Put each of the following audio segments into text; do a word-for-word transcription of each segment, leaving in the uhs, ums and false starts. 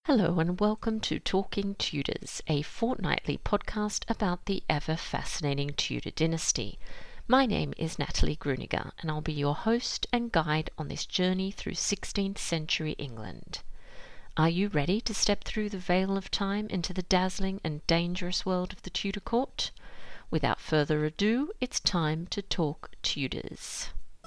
Hello and welcome to Talking Tudors, a fortnightly podcast about the ever-fascinating Tudor dynasty. My name is Natalie Gruniger and I'll be your host and guide on this journey through sixteenth century England. Are you ready to step through the veil of time into the dazzling and dangerous world of the Tudor court? Without further ado, it's time to talk Tudors.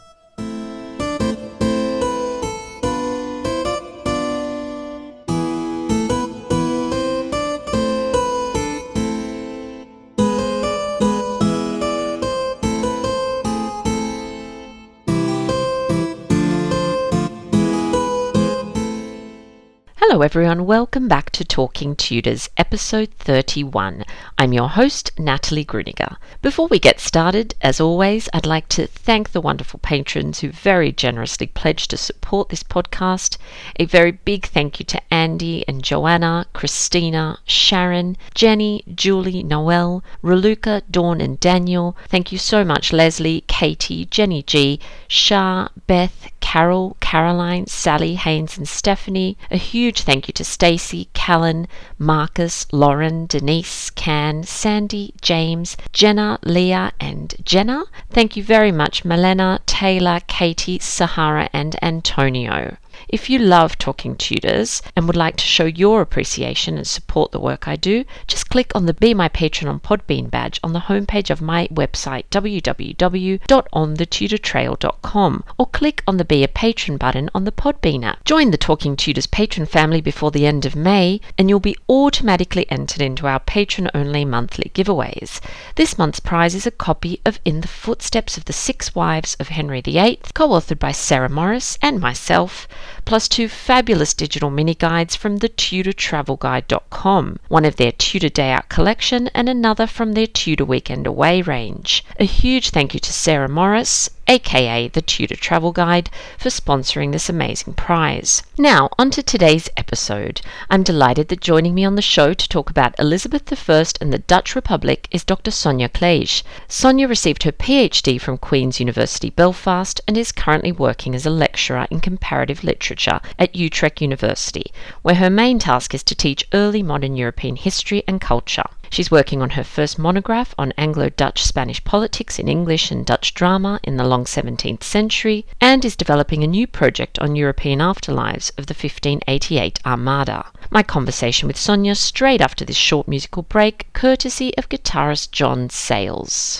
Hello everyone, welcome back to Talking Tudors, episode thirty-one. I'm your host, Natalie Gruniger. Before we get started, as always, I'd like to thank the wonderful patrons who very generously pledged to support this podcast. A very big thank you to Andy and Joanna, Christina, Sharon, Jenny, Julie, Noelle, Raluca, Dawn and Daniel. Thank you so much Leslie, Katie, Jenny G, Shah, Beth, Carol, Caroline, Sally, Haynes and Stephanie. A huge thank you to Stacey, Callan, Marcus, Lauren, Denise, Can, Sandy, James, Jenna, Leah and Jenna. Thank you very much Melena, Taylor, Katie, Sahara and Antonio. If you love Talking Tudors and would like to show your appreciation and support the work I do, just click on the Be My Patron on Podbean badge on the homepage of my website w w w dot on the tudor trail dot com or click on the Be a Patron button on the Podbean app. Join the Talking Tudors patron family before the end of May and you'll be automatically entered into our patron-only monthly giveaways. This month's prize is a copy of In the Footsteps of the Six Wives of Henry the Eighth, co-authored by Sarah Morris and myself, plus two fabulous digital mini guides from the tudor travel guide dot com, one of their Tudor Day Out collection and another from their Tudor Weekend Away range. A huge thank you to Sarah Morris, aka the Tudor Travel Guide, for sponsoring this amazing prize. Now, on to today's episode. I'm delighted that joining me on the show to talk about Elizabeth the First and the Dutch Republic is Doctor Sonia Clage. Sonia received her PhD from Queen's University Belfast and is currently working as a lecturer in comparative literature at Utrecht University, where her main task is to teach early modern European history and culture. She's working on her first monograph on Anglo-Dutch Spanish politics in English and Dutch drama in the long seventeenth century, and is developing a new project on European afterlives of the fifteen eighty-eight Armada. My conversation with Sonia straight after this short musical break, courtesy of guitarist John Sayles.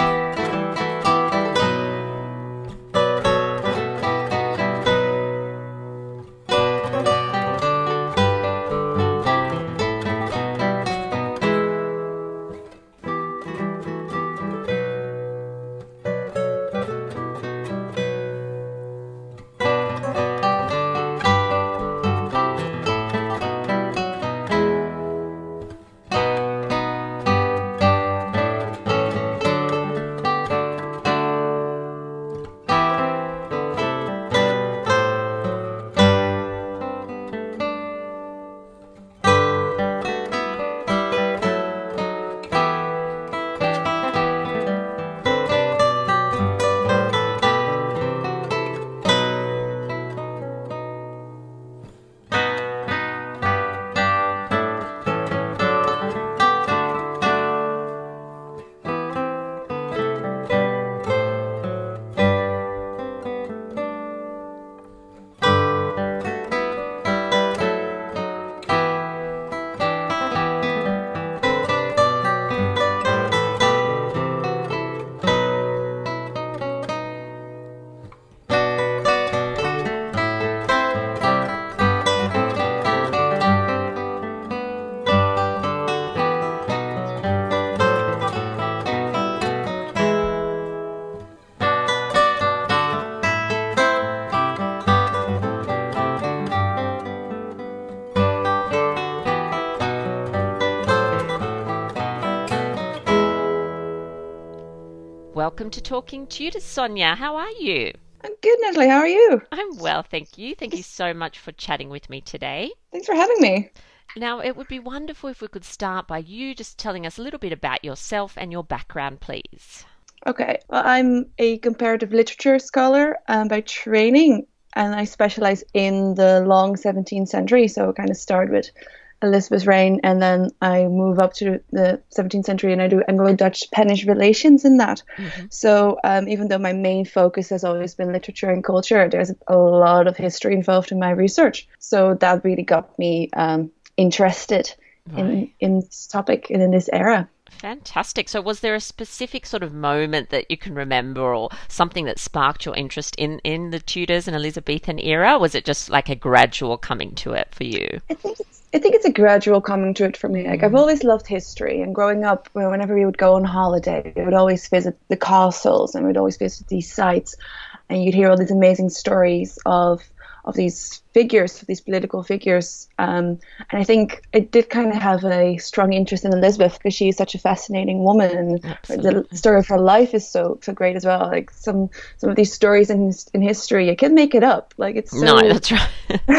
Welcome to Talking Tudors, Sonia. How are you? I'm good, Natalie. How are you? I'm well, thank you. Thank you so much for chatting with me today. Thanks for having me. Now, it would be wonderful if we could start by you just telling us a little bit about yourself and your background, please. Okay. Well, I'm a comparative literature scholar um, by training. and I specialize in the long seventeenth century. So kind of start with Elizabeth's reign, and then I move up to the seventeenth century, and I do Anglo-Dutch Spanish relations in that. Mm-hmm. So um, even though my main focus has always been literature and culture, there's a lot of history involved in my research. So that really got me um, interested right. in in this topic and in this era. Fantastic. So was there a specific sort of moment that you can remember, or something that sparked your interest in, in the Tudors and Elizabethan era? Was it just like a gradual coming to it for you? I think it's, I think it's a gradual coming to it for me. Like, I've always loved history, and growing up, whenever we would go on holiday, we would always visit the castles, and we'd always visit these sites, and you'd hear all these amazing stories of of these figures, these political figures. Um, and I think I did kind of have a strong interest in Elizabeth because she is such a fascinating woman, and Absolutely. The story of her life is so so great as well. Like some some of these stories in in history, you can make it up. Like it's so, no, that's right.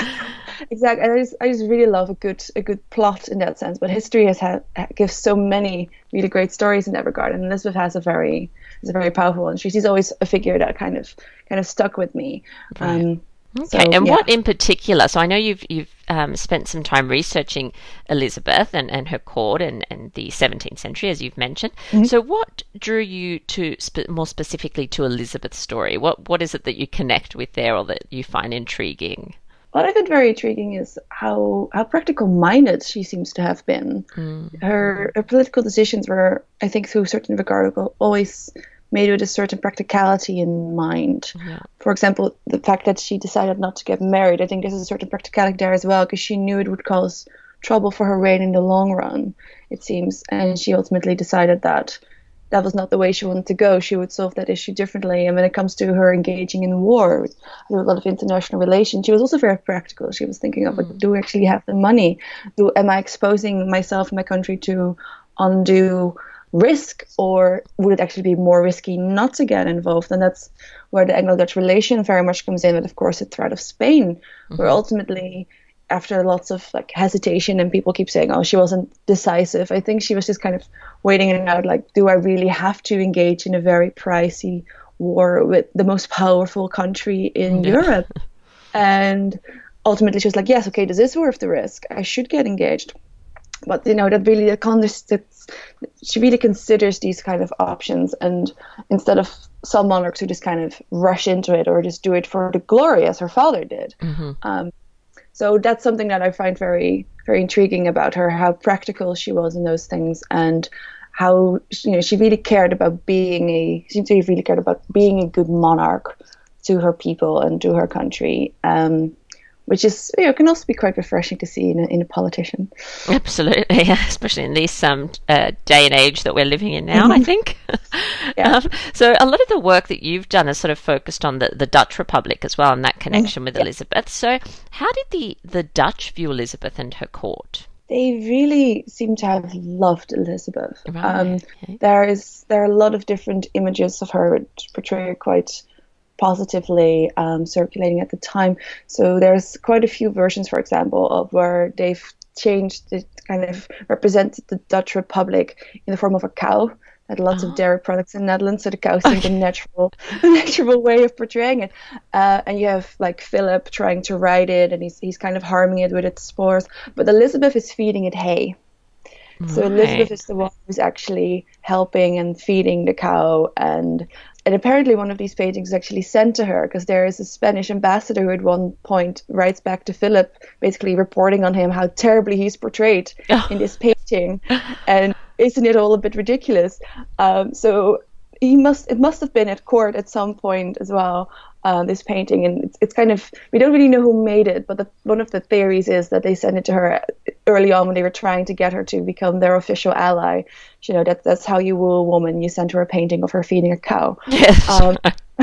Exactly. I just I just really love a good a good plot in that sense. But history has had gives so many really great stories in that regard, and Elizabeth has a very is a very powerful one. She's always a figure that kind of kind of stuck with me. Right. Um, Okay, so, and yeah. what in particular? So I know you've you've um, spent some time researching Elizabeth and, and her court and, and the seventeenth century, as you've mentioned. Mm-hmm. So what drew you to sp- more specifically to Elizabeth's story? What what is it that you connect with there, or that you find intriguing? What I find very intriguing is how how practical minded she seems to have been. Mm-hmm. Her her political decisions were, I think, through a certain regard, always made with a certain practicality in mind. Yeah. For example, the fact that she decided not to get married, I think there's a certain practicality there as well, because she knew it would cause trouble for her reign in the long run, it seems. And she ultimately decided that that was not the way she wanted to go. She would solve that issue differently. And when it comes to her engaging in war, with a lot of international relations, she was also very practical. She was thinking of, mm. like, do we actually have the money? Do am I exposing myself and my country to undue risk, or would it actually be more risky not to get involved? And that's where the Anglo-Dutch relation very much comes in, with, of course, the threat of Spain, mm-hmm. where ultimately, after lots of like hesitation, and people keep saying, oh, she wasn't decisive, I think she was just kind of waiting it out, like, do I really have to engage in a very pricey war with the most powerful country in yeah. Europe? And ultimately she was like, yes, okay, this is worth the risk, I should get engaged. But, you know, that really, that she really considers these kind of options, and instead of some monarchs who just kind of rush into it or just do it for the glory, as her father did. Mm-hmm. Um, so that's something that I find very, very intriguing about her, how practical she was in those things, and how, you know, she really cared about being a, she seems to have really cared about being a good monarch to her people and to her country. Um, which is, you know, can also be quite refreshing to see in a, in a politician. Absolutely, especially in this um, uh, day and age that we're living in now, I think. yeah. um, so a lot of the work that you've done is sort of focused on the, the Dutch Republic as well, and that connection with yeah. Elizabeth. So how did the, the Dutch view Elizabeth and her court? They really seem to have loved Elizabeth. Right. Um, okay. There is there are a lot of different images of her which portray her quite positively um, circulating at the time. So there's quite a few versions, for example, of where they've changed the kind of represented the Dutch Republic in the form of a cow. Had lots oh. of dairy products in the Netherlands, so the cow seemed okay. a natural, a natural way of portraying it. Uh, and you have like Philip trying to ride it, and he's he's kind of harming it with its spores. But Elizabeth is feeding it hay. So right. Elizabeth is the one who's actually helping and feeding the cow, and and apparently one of these paintings is actually sent to her, because there is a Spanish ambassador who at one point writes back to Philip, basically reporting on him how terribly he's portrayed oh. in this painting, and isn't it all a bit ridiculous? Um, so he must it must have been at court at some point as well. Uh, this painting, and it's, it's kind of, we don't really know who made it, but the, one of the theories is that they sent it to her early on when they were trying to get her to become their official ally. You know, that that's how you woo a woman, you send her a painting of her feeding a cow. Yes. Um,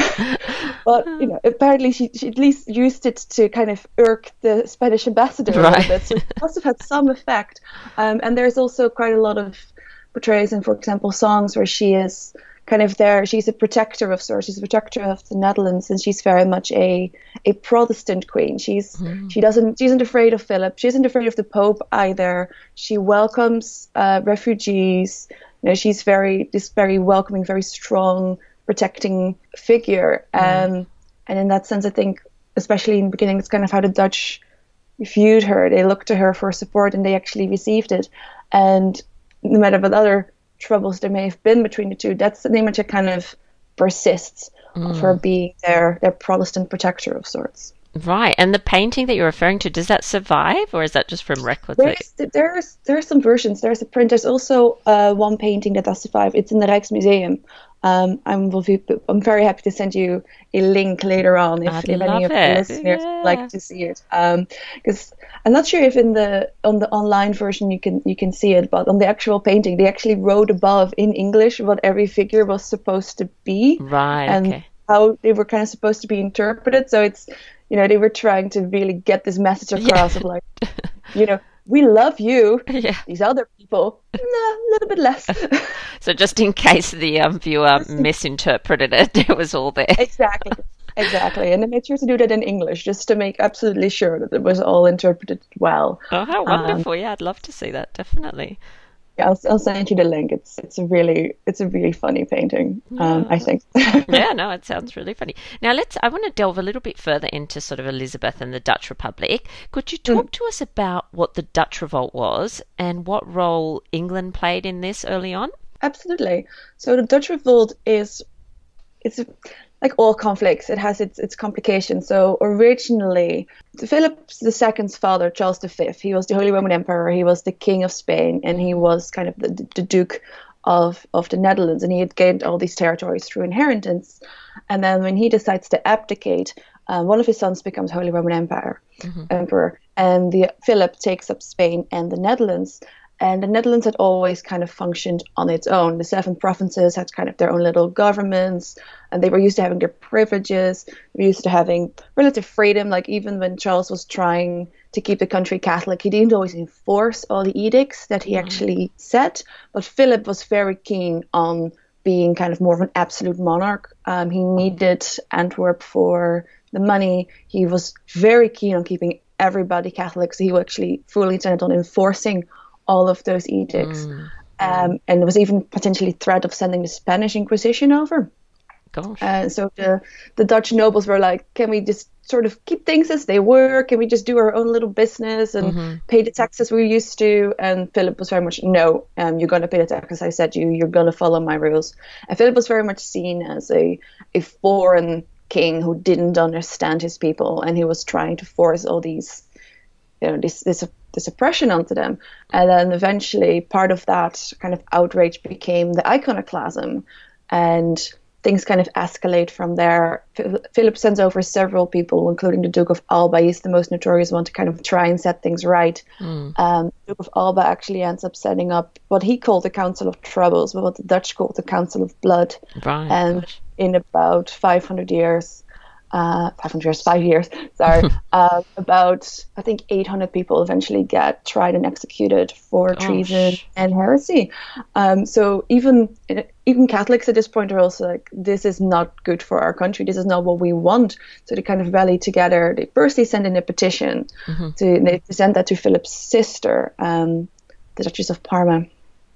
but, you know, apparently she, she at least used it to kind of irk the Spanish ambassador right. a little bit, so it must have had some effect. Um, and there's also quite a lot of portrayals in, for example, songs where she is kind of there, she's a protector of sorts, she's a protector of the Netherlands, and she's very much a a Protestant queen. She's mm. she doesn't she isn't afraid of Philip, she isn't afraid of the Pope either. She welcomes uh, refugees. You know, she's very this very welcoming, very strong, protecting figure. Mm. Um, and in that sense, I think especially in the beginning, it's kind of how the Dutch viewed her. They looked to her for support, and they actually received it. And no matter what other troubles there may have been between the two, that's an image that kind of persists mm. of her being their their Protestant protector of sorts. Right, and the painting that you're referring to, does that survive, or is that just from records? There's, there's, there are some versions. There's a print. There's also uh, one painting that does survive. It's in the Rijksmuseum. Um, I'm, I'm very happy to send you a link later on if, if any of the listeners yeah. would like to see it. Because um, I'm not sure if in the on the online version you can you can see it, but on the actual painting they actually wrote above in English what every figure was supposed to be, right? And okay. how they were kind of supposed to be interpreted. So it's, you know, they were trying to really get this message across yeah. of like, you know, we love you. Yeah. These other people, nah, a little bit less. So just in case the um, viewer misinterpreted it, it was all there. Exactly. Exactly. And they made sure to do that in English just to make absolutely sure that it was all interpreted well. Oh, how wonderful. Um, yeah, I'd love to see that, definitely. Yeah, I'll, I'll send you the link. It's it's a really it's a really funny painting. Um, yeah. I think. Yeah, no, it sounds really funny. Now let's. I want to delve a little bit further into sort of Elizabeth and the Dutch Republic. Could you talk mm. to us about what the Dutch Revolt was and what role England played in this early on? Absolutely. So the Dutch Revolt is it's a, like all conflicts, it has its its complications. So originally, Philip the Second's father, Charles the Fifth, he was the Holy Roman Emperor. He was the King of Spain, and he was kind of the, the Duke of of the Netherlands, and he had gained all these territories through inheritance. And then when he decides to abdicate, uh, one of his sons becomes Holy Roman Empire, mm-hmm. Emperor, and the Philip takes up Spain and the Netherlands. And the Netherlands had always kind of functioned on its own. The seven provinces had kind of their own little governments, and they were used to having their privileges. They were used to having relative freedom. Like even when Charles was trying to keep the country Catholic, he didn't always enforce all the edicts that he mm-hmm. actually set. But Philip was very keen on being kind of more of an absolute monarch. Um, he needed Antwerp for the money. He was very keen on keeping everybody Catholic, so he was actually fully intent on enforcing all of those edicts. Mm. Um, and there was even potentially threat of sending the Spanish Inquisition over. Gosh. Uh, so the, the Dutch nobles were like, can we just sort of keep things as they were? Can we just do our own little business and mm-hmm. pay the taxes we used to? And Philip was very much, no, um, you're going to pay the taxes I said you, you're going to follow my rules. And Philip was very much seen as a, a foreign king who didn't understand his people, and he was trying to force all these, you know, this this this oppression onto them. And then eventually part of that kind of outrage became the iconoclasm, and things kind of escalate from there. Philip sends over several people, including the Duke of Alba. He's the most notorious one to kind of try and set things right. Mm. Um, Duke of Alba actually ends up setting up what he called the Council of Troubles, but what the Dutch called the Council of Blood. Right. And gosh. in about five hundred years, Uh, five hundred years, five years, sorry, uh, about, I think, eight hundred people eventually get tried and executed for treason Gosh. and heresy. Um, so even even Catholics at this point are also like, this is not good for our country. This is not what we want. So they kind of rally together. They firstly send in a petition. Mm-hmm. to They present that to Philip's sister, um, the Duchess of Parma.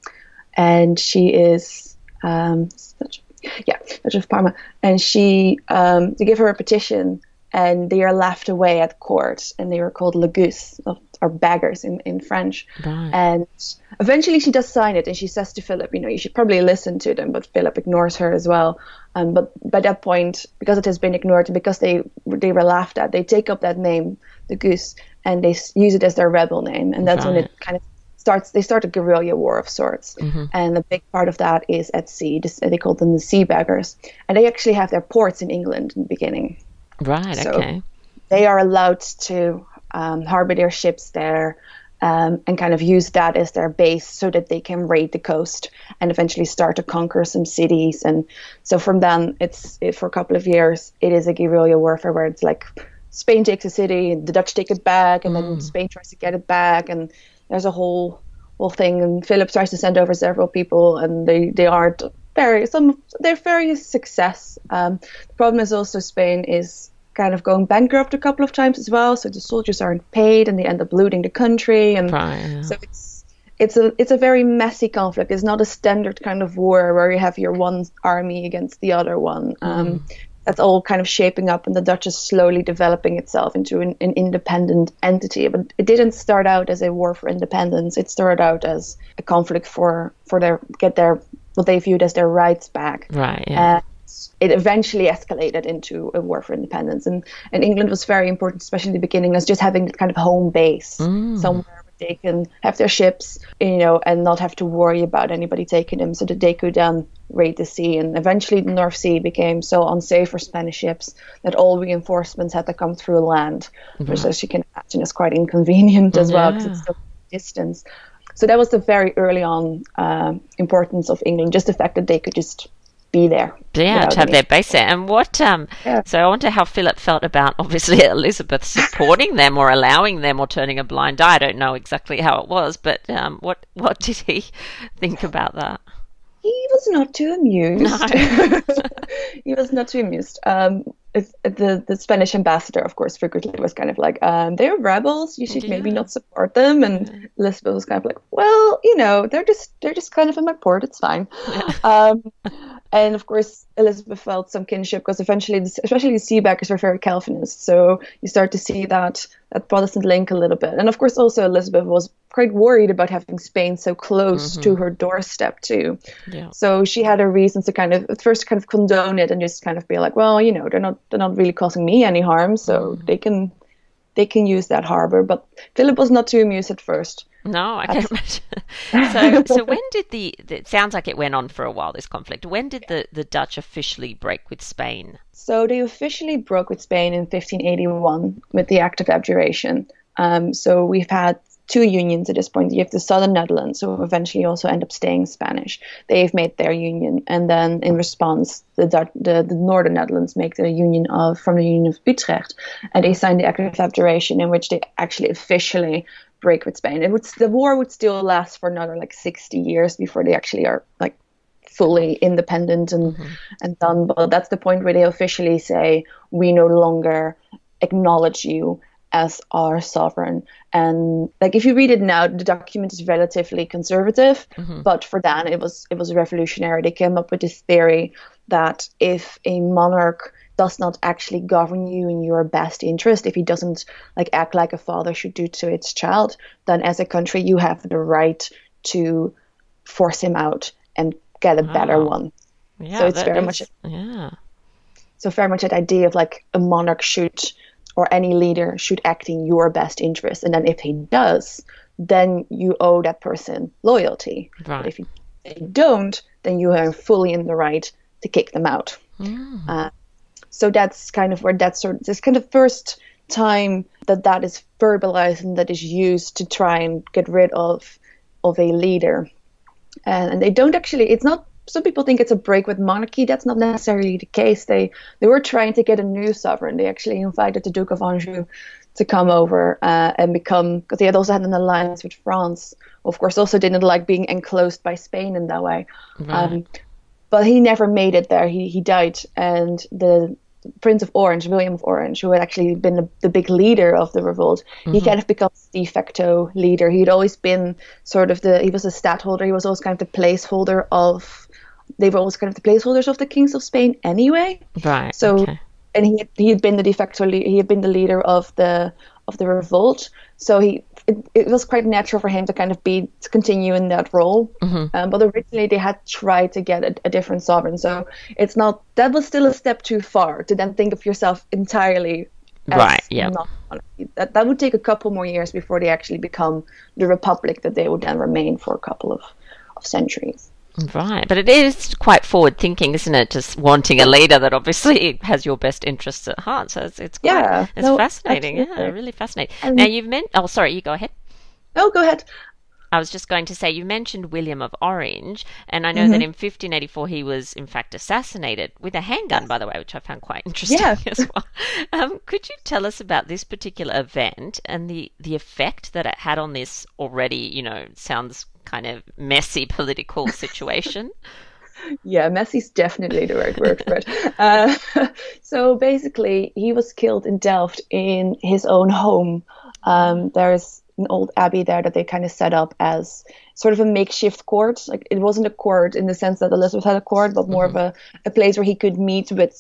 And she is... Um, such Yeah, Duchess of Parma, and she um, they give her a petition, and they are laughed away at court, and they are called legus, or beggars in, in French. Right. And eventually she does sign it, and she says to Philip, you know, you should probably listen to them, but Philip ignores her as well. Um, but by that point, because it has been ignored, and because they they were laughed at, they take up that name, legus, and they use it as their rebel name, and that's right. when it kind of starts. They start a guerrilla war of sorts, mm-hmm. and a big part of that is at sea. This, they call them the sea beggars, and they actually have their ports in England in the beginning. Right. So okay. They are allowed to um, harbor their ships there, um, and kind of use that as their base so that they can raid the coast and eventually start to conquer some cities. And so from then, it's it, for a couple of years, it is a guerrilla warfare where it's like Spain takes a city, and the Dutch take it back, and mm. then Spain tries to get it back, and there's a whole whole thing. And Philip tries to send over several people, and they, they aren't very some they're very success. Um, the problem is also Spain is kind of going bankrupt a couple of times as well, so the soldiers aren't paid, and they end up looting the country, and right, yeah. so it's it's a it's a very messy conflict. It's not a standard kind of war where you have your one army against the other one. Um, mm. that's all kind of shaping up, and the Dutch is slowly developing itself into an, an independent entity. But it didn't start out as a war for independence. It started out as a conflict for for their get their what they viewed as their rights back. Right. Yeah. And it eventually escalated into a war for independence, and and England was very important, especially in the beginning, as just having that kind of home base Mm. somewhere where they can have their ships, you know, and not have to worry about anybody taking them, so that they could then raid the sea. And eventually the North Sea became so unsafe for Spanish ships that all reinforcements had to come through land, which, as you can imagine, is quite inconvenient as well, because Yeah. it's so distance. So that was the very early on uh, importance of England, just the fact that they could just be there. Yeah, without to have any- their base there. And what, um, Yeah. so I wonder how Philip felt about, obviously, Elizabeth supporting them or allowing them or turning a blind eye. I don't know exactly how it was, but um, what, what did he think about that? He was not too amused. No. He was not too amused. Um, it, the the Spanish ambassador, of course, frequently was kind of like, um, "They're rebels. You should maybe Yeah. not support them." And Elizabeth was kind of like, "Well, you know, they're just they're just kind of in my port. It's fine." um, and of course, Elizabeth felt some kinship because eventually, the- especially the Seabackers were very Calvinist. So you start to see that that Protestant link a little bit. And of course, also Elizabeth was quite worried about having Spain so close to her doorstep too. Yeah. So she had her reasons to kind of at first kind of condone it and just kind of be like, well, you know, they're not they're not really causing me any harm, so they can they can use that harbor. But Philip was not too amused at first. No, I can't imagine. So, so when did the, the, it sounds like it went on for a while, this conflict. When did the, the Dutch officially break with Spain? So they officially broke with Spain in fifteen eighty-one with the Act of Abjuration. Um, so we've had two unions at this point. You have the Southern Netherlands, who eventually also end up staying Spanish. They've made their union, and then in response, the Dut- the, the Northern Netherlands make the union of from the Union of Utrecht, and they signed the Act of Abjuration, in which they actually officially break with Spain. It would the war would still last for another like sixty years before they actually are like fully independent and Mm-hmm. and done. But that's the point where they officially say, we no longer acknowledge you as our sovereign. And like if you read it now, the document is relatively conservative, Mm-hmm. but for then it was it was revolutionary. They came up with this theory that if a monarch does not actually govern you in your best interest, if he doesn't like act like a father should do to its child, then as a country you have the right to force him out and get a better Wow. one. Yeah, So it's that very is- much yeah. So very much that idea of like a monarch should, or any leader should act in your best interest. And then if he does, then you owe that person loyalty. Right. But if you, if you don't, then you are fully in the right to kick them out. Mm. Uh, so that's kind of where that's sort of this kind of first time that that is verbalized and that is used to try and get rid of of a leader. And, and they don't actually, it's not, some people think it's a break with monarchy. That's not necessarily the case. They they were trying to get a new sovereign. They actually invited the Duke of Anjou to come over uh, and become, because they had also had an alliance with France. Of course, also didn't like being enclosed by Spain in that way. Right. Um, but he never made it there. He he died, and the Prince of Orange, William of Orange, who had actually been the, the big leader of the revolt, he kind of becomes de facto leader. He'd always been sort of the, he was a stadtholder. He was always kind of the placeholder of, they were always kind of the placeholders of the kings of Spain anyway. Right. So, okay. and he had, he had been the de facto, le- he had been the leader of the of the revolt. So he, it, it was quite natural for him to kind of be to continue in that role. Mm-hmm. Um, but originally they had tried to get a, a different sovereign. So it's not, that was still a step too far to then think of yourself entirely as Right, yeah. not monarchy. That that would take a couple more years before they actually become the republic that they would then remain for a couple of, of centuries. Right, but it is quite forward thinking, isn't it? Just wanting a leader that obviously has your best interests at heart. So it's it's quite, Yeah, it's no, fascinating. absolutely. Yeah, really fascinating. And- now you've meant. Oh, sorry, you go ahead. Oh, go ahead. I was just going to say you mentioned William of Orange, and I know Mm-hmm. that in fifteen eighty-four he was in fact assassinated with a handgun, by the way, which I found quite interesting Yeah. as well. Um, could you tell us about this particular event and the the effect that it had on this already, you know, sounds kind of messy political situation? Yeah, messy's definitely the right word for it. Uh, so basically, he was killed in Delft in his own home. Um, there's an old abbey there that they kind of set up as sort of a makeshift court. Like it wasn't a court in the sense that Elizabeth had a court, but more of a, a place where he could meet with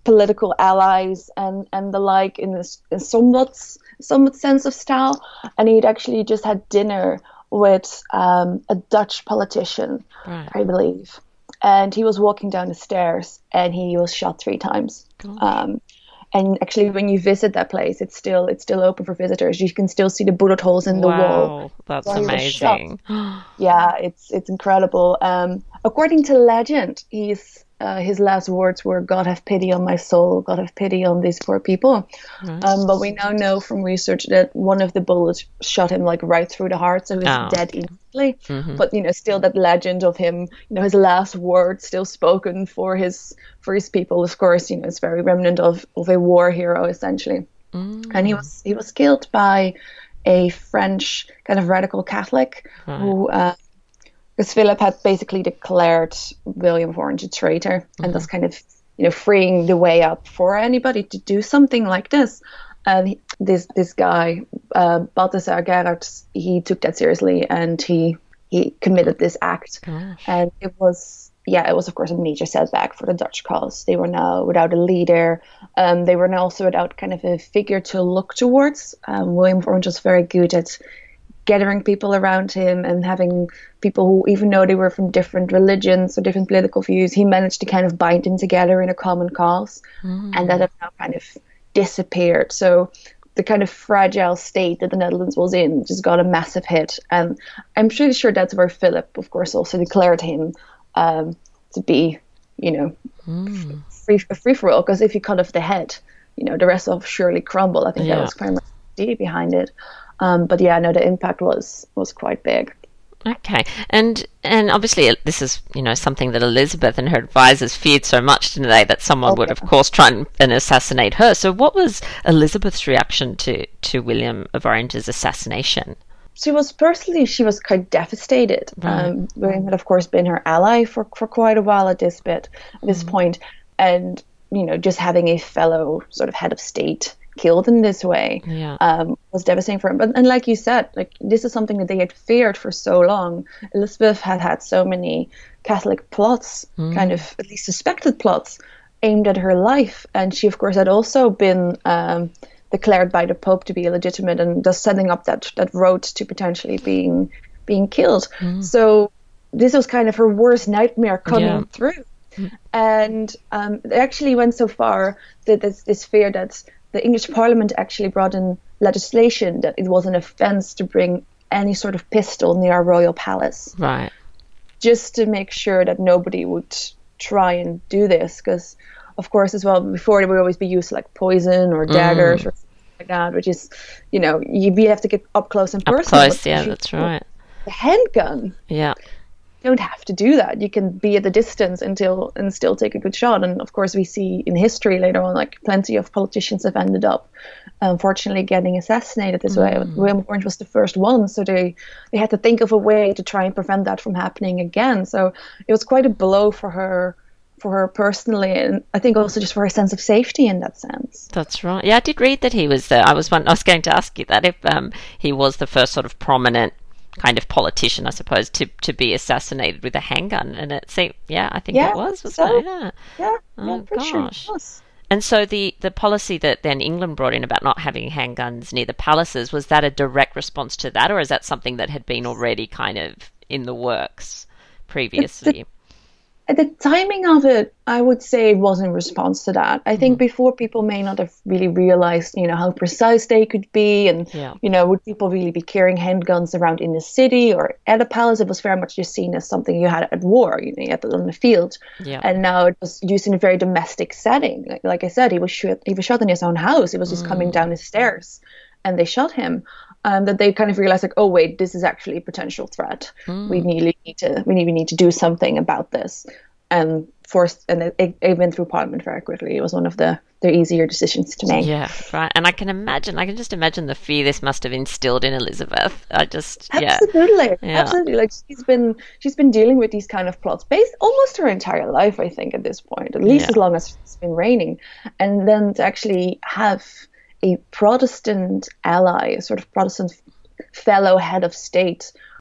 political allies and, and the like in this in somewhat somewhat sense of style. And he'd actually just had dinner with um, a Dutch politician, right. I believe. And he was walking down the stairs and he was shot three times. Um, and actually, when you visit that place, it's still it's still open for visitors. You can still see the bullet holes in the wow, wall. That's amazing. Yeah, it's it's incredible. Um, according to legend, he's uh, his last words were, "God have pity on my soul. God have pity on these poor people." Right. Um, but we now know from research that one of the bullets shot him like right through the heart, so he's oh. dead instantly. Mm-hmm. But you know, still that legend of him, you know, his last words still spoken for his for his people. Of course, you know, it's very remnant of, of a war hero essentially. Mm. And he was he was killed by a French kind of radical Catholic right. who. Uh, Because Philip had basically declared William of Orange a traitor, mm-hmm. and thus kind of, you know, freeing the way up for anybody to do something like this. And he, this this guy, uh, Balthasar Gerard, he took that seriously, and he he committed this act. Gosh. And it was, yeah, it was of course a major setback for the Dutch cause. They were now without a leader. Um, they were now also without kind of a figure to look towards. Um, William of Orange was very good at gathering people around him and having people who, even though they were from different religions or different political views, he managed to kind of bind them together in a common cause. Mm. And that have now kind of disappeared. So the kind of fragile state that the Netherlands was in just got a massive hit. And I'm pretty sure that's where Philip, of course, also declared him um, to be, you know, mm. free, free for all. Because if you cut off the head, you know, the rest will surely crumble. I think yeah. that was quite much the idea behind it. Um, but yeah, no, the impact was was quite big. Okay, and and obviously this is, you know, something that Elizabeth and her advisors feared so much today, that someone oh, would, yeah. of course, try and, and assassinate her. So what was Elizabeth's reaction to, to William of Orange's assassination? She was personally, she was quite devastated. Right. Um, William had, of course, been her ally for, for quite a while at this bit, at this mm. point, and, you know, just having a fellow sort of head of state killed in this way yeah. um, was devastating for him. But and like you said, like this is something that they had feared for so long. Elizabeth had had so many Catholic plots, mm. kind of at least suspected plots, aimed at her life, and she of course had also been um, declared by the Pope to be illegitimate, and thus setting up that that road to potentially being being killed. Mm. So this was kind of her worst nightmare coming yeah. through, mm. and um, it actually went so far that this, this fear that the English Parliament actually brought in legislation that it was an offence to bring any sort of pistol near our royal palace. Right. Just to make sure that nobody would try and do this. Because, of course, as well, before they would always be used like poison or daggers mm. or something like that, which is, you know, you, you have to get up close and personal. Up close, yeah, that's right. The handgun. Yeah. Don't have to do that. You can be at the distance until and still take a good shot. And of course, we see in history later on, like plenty of politicians have ended up, unfortunately, getting assassinated this mm. way. William of Orange was the first one, so they they had to think of a way to try and prevent that from happening again. So it was quite a blow for her, for her personally, and I think also just for her sense of safety in that sense. That's right. Yeah, I did read that he was. Uh, I was one, I was going to ask you that if um, he was the first sort of prominent kind of politician, I suppose, to to be assassinated with a handgun, and it seemed, yeah, I think yeah, it was, wasn't so, it? Yeah, yeah, oh, yeah, for gosh. sure it was. And so the the policy that then England brought in about not having handguns near the palaces, was that a direct response to that, or is that something that had been already kind of in the works previously? The, the timing of it, I would say it was in response to that. I think mm-hmm. before, people may not have really realized, you know, how precise they could be, and yeah. you know, would people really be carrying handguns around in the city or at a palace? It was very much just seen as something you had at war. You know, you had it on the field, yeah. and now it was used in a very domestic setting. Like, like I said, he was shot. He was shot in his own house. He was just mm. coming down the stairs, and they shot him. Um, that they kind of realized, like, oh wait, this is actually a potential threat. Mm. We need, need to we need we need to do something about this, and forced and it, it went through Parliament very quickly. It was one of the their easier decisions to make. Yeah, right. And I can imagine, I can just imagine the fear this must have instilled in Elizabeth. I just absolutely, yeah. yeah. absolutely. Like she's been she's been dealing with these kind of plots based almost her entire life, I think, at this point, at least yeah. as long as it's been reigning, and then to actually have a Protestant ally, a sort of Protestant fellow head of state,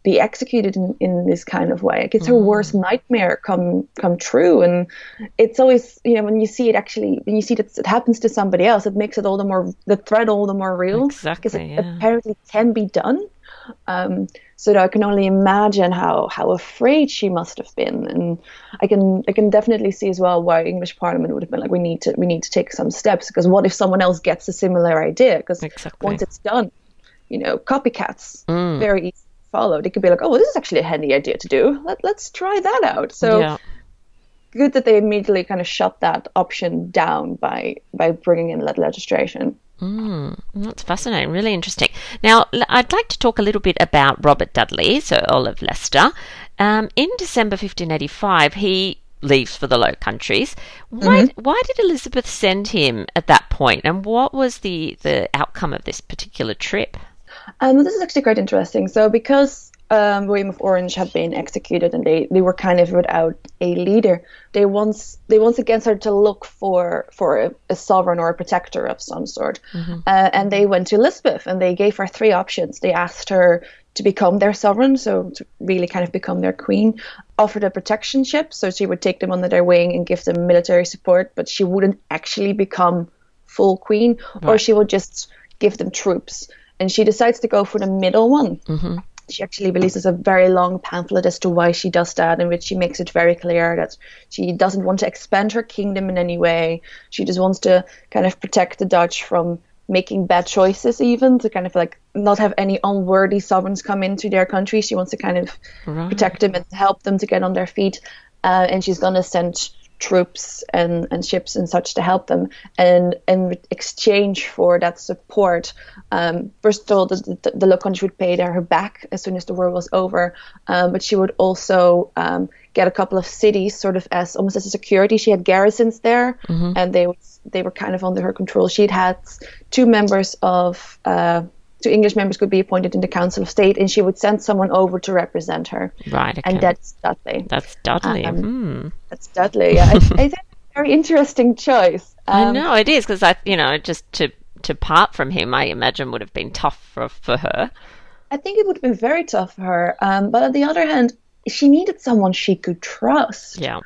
be executed in, in this kind of way. Like it's her mm. worst nightmare come come true. And it's always, you know, when you see it actually, when you see that it happens to somebody else, it makes it all the more, the threat all the more real. Exactly, because it yeah. apparently can be done. Um, so that I can only imagine how, how afraid she must have been. And I can I can definitely see as well why English Parliament would have been like, we need to we need to take some steps, because what if someone else gets a similar idea? Because exactly. once it's done, you know, copycats mm. very easy to follow. They could be like, oh, well, this is actually a handy idea to do. Let, let's try that out. So yeah. good that they immediately kind of shut that option down by by bringing in that legislation. Mm, that's fascinating, really interesting. Now, I'd like to talk a little bit about Robert Dudley, so Earl of Leicester. Um, in December fifteen eighty-five, he leaves for the Low Countries. Why, mm-hmm. why did Elizabeth send him at that point, and what was the, the outcome of this particular trip? Um, this is actually quite interesting. So because um, William of Orange had been executed and they, they were kind of without a leader, they once they once again started to look for for a, a sovereign or a protector of some sort. Mm-hmm. Uh, and they went to Elizabeth and they gave her three options. They asked her to become their sovereign, so to really kind of become their queen, offered a protection ship, so she would take them under their wing and give them military support, but she wouldn't actually become full queen, right. or she would just give them troops. And she decides to go for the middle one. Mm-hmm. She actually releases a very long pamphlet as to why she does that, in which she makes it very clear that she doesn't want to expand her kingdom in any way. She just wants to kind of protect the Dutch from making bad choices, even to kind of like not have any unworthy sovereigns come into their country. She wants to kind of right. protect them and help them to get on their feet. Uh, and she's going to send troops and, and ships and such to help them. And in exchange for that support, um, first of all, the, the, the Low Countries would pay her back as soon as the war was over. Um, but she would also um, get a couple of cities sort of as almost as a security. She had garrisons there, mm-hmm. and they would, they were kind of under her control. She'd had two members of uh, two English members could be appointed in the Council of State, and she would send someone over to represent her. Right, okay. And that's Dudley. That's Dudley. Um, hmm. That's Dudley. Yeah, I, I think it's a very interesting choice. Um, I know it is, because I, you know, just to to part from him, I imagine would have been tough for for her. I think it would have been very tough for her. Um, but on the other hand, she needed someone she could trust. Yeah.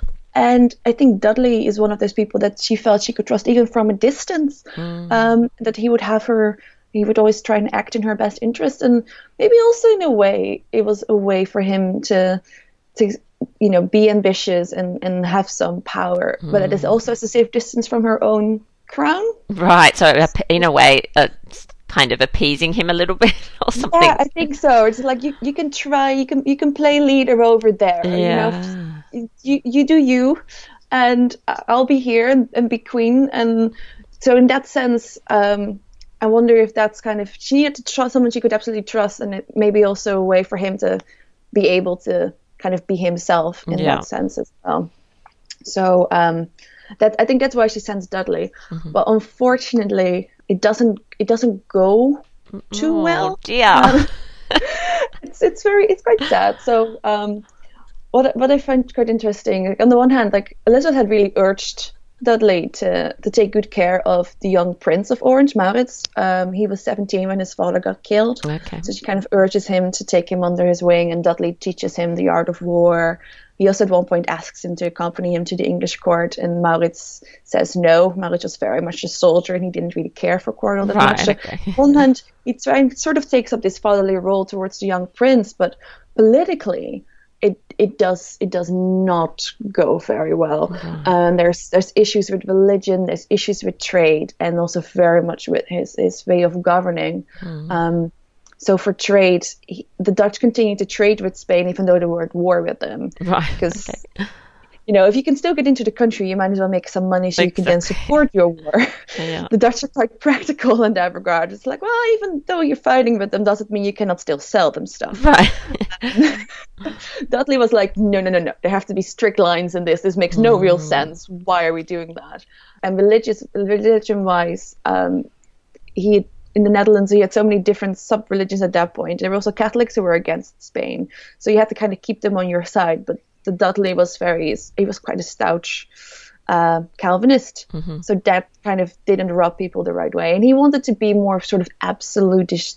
And I think Dudley is one of those people that she felt she could trust even from a distance. Mm. Um, that he would have her. He would always try and act in her best interest, and maybe also in a way, it was a way for him to, to you know, be ambitious and, and have some power, mm. but it is also as a safe distance from her own crown. Right. So in a way, uh, kind of appeasing him a little bit or something. Yeah, I think so. It's like you, you can try, you can you can play leader over there. Yeah. You know, you you do you, and I'll be here and, and be queen. And so in that sense, um. I wonder if that's kind of, she needed to trust someone she could absolutely trust, and it may be also a way for him to be able to kind of be himself in yeah. that sense as well. So um, that I think that's why she sends Dudley, mm-hmm. but unfortunately it doesn't it doesn't go too oh, well. Yeah, um, it's it's very it's quite sad. So um, what what I find quite interesting, like, on the one hand, like Elizabeth had really urged Dudley to, to take good care of the young Prince of Orange, Maurits. Um, he was seventeen when his father got killed. Okay. So she kind of urges him to take him under his wing, and Dudley teaches him the art of war. He also at one point asks him to accompany him to the English court, and Maurits says no. Maurits was very much a soldier, and he didn't really care for court all that right, much. So okay. on one hand, he try, sort of takes up this fatherly role towards the young prince, but politically, It, it does it does not go very well. Mm-hmm. Um, there's there's issues with religion, there's issues with trade, and also very much with his, his way of governing. Mm-hmm. Um, so for trade, he, the Dutch continue to trade with Spain even though they were at war with them. Right. Because okay. you know, if you can still get into the country, you might as well make some money so exactly. you can then support your war. Yeah. The Dutch are quite practical in that regard. It's like, well, even though you're fighting with them, doesn't mean you cannot still sell them stuff. Right. Dudley was like, no, no, no, no. There have to be strict lines in this. This makes no mm. real sense. Why are we doing that? And religious, religion-wise, um, he in the Netherlands, he had so many different sub-religions at that point. There were also Catholics who were against Spain, so you had to kind of keep them on your side. But the Dudley was very, he was quite a staunch uh, Calvinist. Mm-hmm. So that kind of didn't rub people the right way. And he wanted to be more sort of absolutist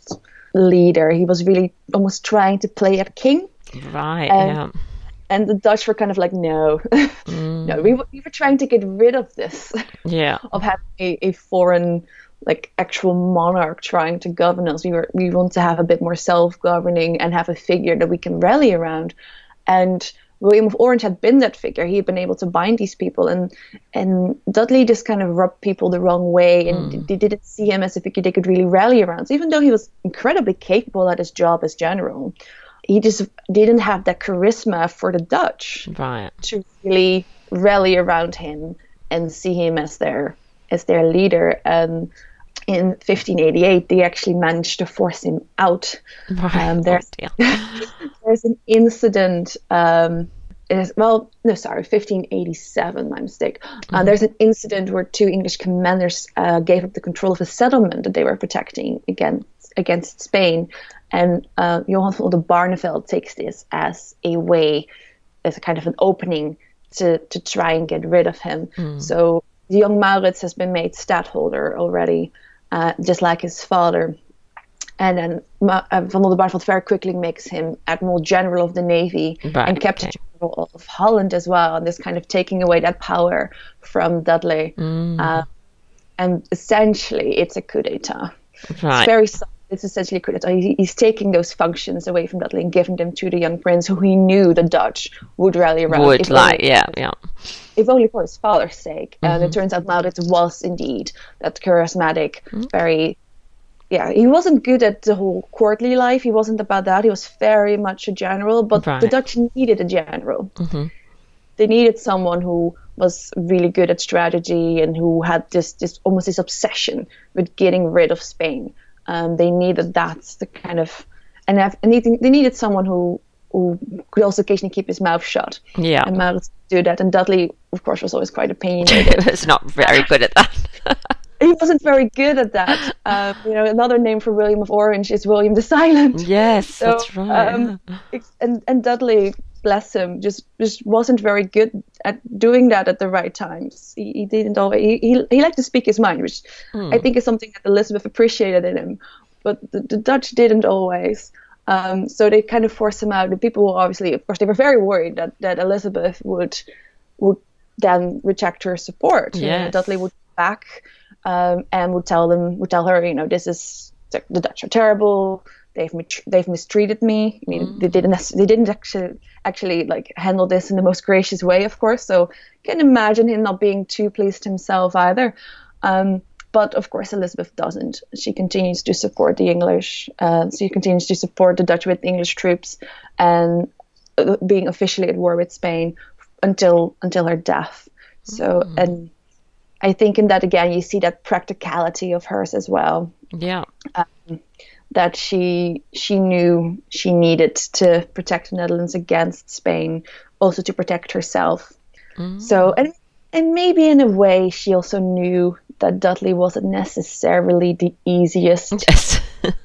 leader. He was really almost trying to play at king. Right, and, yeah. And the Dutch were kind of like, no, mm. no, we, we were trying to get rid of this, yeah, of having a, a foreign, like actual monarch trying to govern us. We were we want to have a bit more self-governing and have a figure that we can rally around. And William of Orange had been that figure. He had been able to bind these people, and and Dudley just kind of rubbed people the wrong way, and mm. they didn't see him as a figure they could really rally around. So even though he was incredibly capable at his job as general, he just didn't have that charisma for the Dutch right. to really rally around him and see him as their as their leader. And in fifteen eighty-eight, they actually managed to force him out. Right. Um, there's, oh, there's an incident. Um, is, well, no, sorry, fifteen eighty-seven, my mistake. Mm-hmm. Uh, there's an incident where two English commanders uh, gave up the control of a settlement that they were protecting against against Spain. And uh, Johan van Oldenbarneveld takes this as a way, as a kind of an opening to, to try and get rid of him. Mm. So the young Maurits has been made stadtholder already, uh, just like his father. And then Ma- uh, van Oldenbarneveld very quickly makes him Admiral General of the Navy right. and Captain okay. General of Holland as well. And this kind of taking away that power from Dudley. Mm. Uh, and essentially, it's a coup d'etat. Right. It's very It's essentially he's taking those functions away from Dudley and giving them to the young prince, who he knew the Dutch would rally around. Would like, yeah, yeah. If only for his father's sake. Mm-hmm. And it turns out Maurits was indeed that charismatic, mm-hmm. very, yeah. He wasn't good at the whole courtly life. He wasn't about that. He was very much a general, but right. the Dutch needed a general. Mm-hmm. They needed someone who was really good at strategy and who had this, this almost this obsession with getting rid of Spain. Um, they needed that the kind of, and have, and needing, they needed someone who who could also occasionally keep his mouth shut. Yeah, and Maurits do that. And Dudley, of course, was always quite opinionated. He was not very good at that. He wasn't very good at that. Um, you know, another name for William of Orange is William the Silent. Yes, so, that's right. Um, and and Dudley, bless him, just just wasn't very good at doing that at the right times. He, he didn't always. He, he he liked to speak his mind, which mm. I think is something that Elizabeth appreciated in him, but the, the Dutch didn't always. Um, so they kind of forced him out. The people were obviously, of course, they were very worried that, that Elizabeth would would then reject her support. Yes. You know, Dudley would back um, and would tell them, would tell her, you know, this is the Dutch are terrible. They've they've mistreated me. I mean, mm. they didn't they didn't actually actually like handle this in the most gracious way, of course. So you can imagine him not being too pleased himself either. Um, but of course, Elizabeth doesn't. She continues to support the English. Uh, she continues to support the Dutch with English troops and uh, being officially at war with Spain until until her death. So mm. and I think in that again you see that practicality of hers as well. Yeah. Um, that she she knew she needed to protect the Netherlands against Spain, also to protect herself. Mm. So and and maybe in a way she also knew that Dudley wasn't necessarily the easiest. Yes.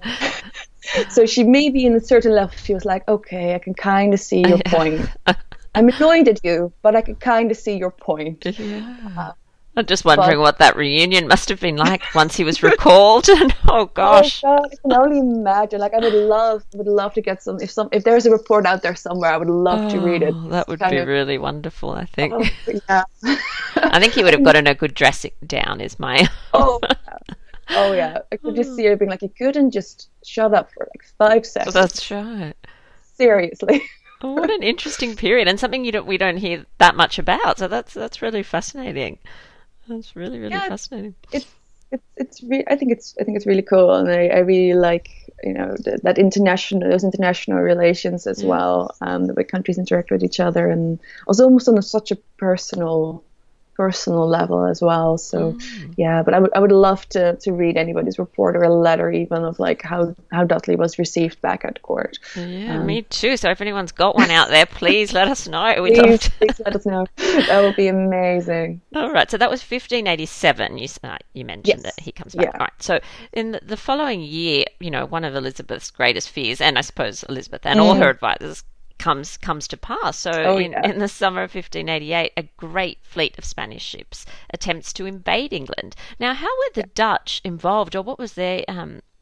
So she maybe in a certain level she was like, okay, I can kind of see your point. I'm annoyed at you, but I can kind of see your point. Yeah. Uh, I'm just wondering but, what that reunion must have been like once he was recalled. Oh gosh! Oh God, I can only imagine. Like I would love, would love to get some. If some, if there's a report out there somewhere, I would love oh, to read it. That would be of, really wonderful. I think. Oh, yeah. I think he would have gotten a good dressing down. Is my. Oh. Yeah. Oh yeah, I could just see her being like, you couldn't just shut up for like five seconds. That's right. Seriously. Oh, what an interesting period, and something you don't we don't hear that much about. So that's that's really fascinating. That's really, really yeah, fascinating. It's it's it's re- I think it's I think it's really cool, and I, I really like you know the, that international those international relations as yeah. well. Um, the way countries interact with each other, and also almost on a, such a personal personal level as well. So mm. yeah, but I would I would love to to read anybody's report or a letter even of like how how Dudley was received back at court. Yeah, um, me too. So if anyone's got one out there, please let us know. We'd please, love to. please let us know. That would be amazing. All right, so that was fifteen eighty-seven. You uh, you mentioned yes. that he comes back. Yeah. All right, so in the, the following year, you know, one of Elizabeth's greatest fears, and I suppose Elizabeth and mm. all her advisors, comes comes to pass. So oh, in, yeah. in the summer of fifteen eighty-eight, a great fleet of Spanish ships attempts to invade England. Now, how were the yeah. Dutch involved, or what was their um,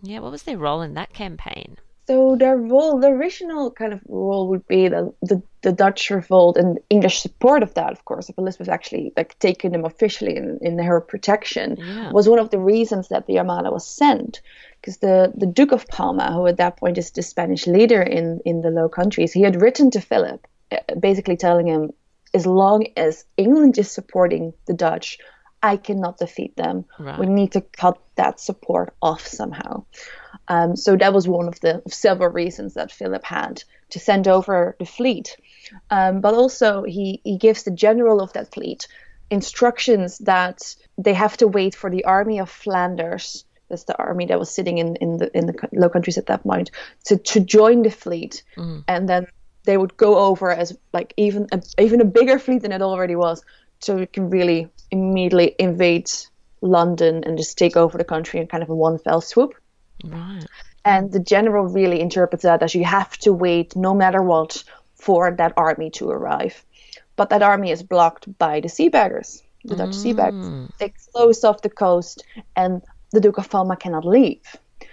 Yeah, what was their role in that campaign? So their role, the original kind of role would be that the, the Dutch revolt and English support of that, of course, of Elizabeth actually like taking them officially in, in her protection, yeah. was one of the reasons that the Armada was sent. Because the, the Duke of Palma, who at that point is the Spanish leader in, in the Low Countries, he had written to Philip, basically telling him, as long as England is supporting the Dutch, I cannot defeat them. Right. We need to cut that support off somehow. Um, so that was one of the several reasons that Philip had to send over the fleet. Um, but also he, he gives the general of that fleet instructions that they have to wait for the army of Flanders, that's the army that was sitting in, in the in the Low Countries at that point, to, to join the fleet. Mm. And then they would go over as like even a, even a bigger fleet than it already was, so it can really immediately invade London and just take over the country in kind of a one fell swoop. Right. And the general really interprets that as you have to wait no matter what for that army to arrive. But that army is blocked by the sea baggers, the Dutch mm. sea baggers. They close off the coast and the Duke of Palma cannot leave.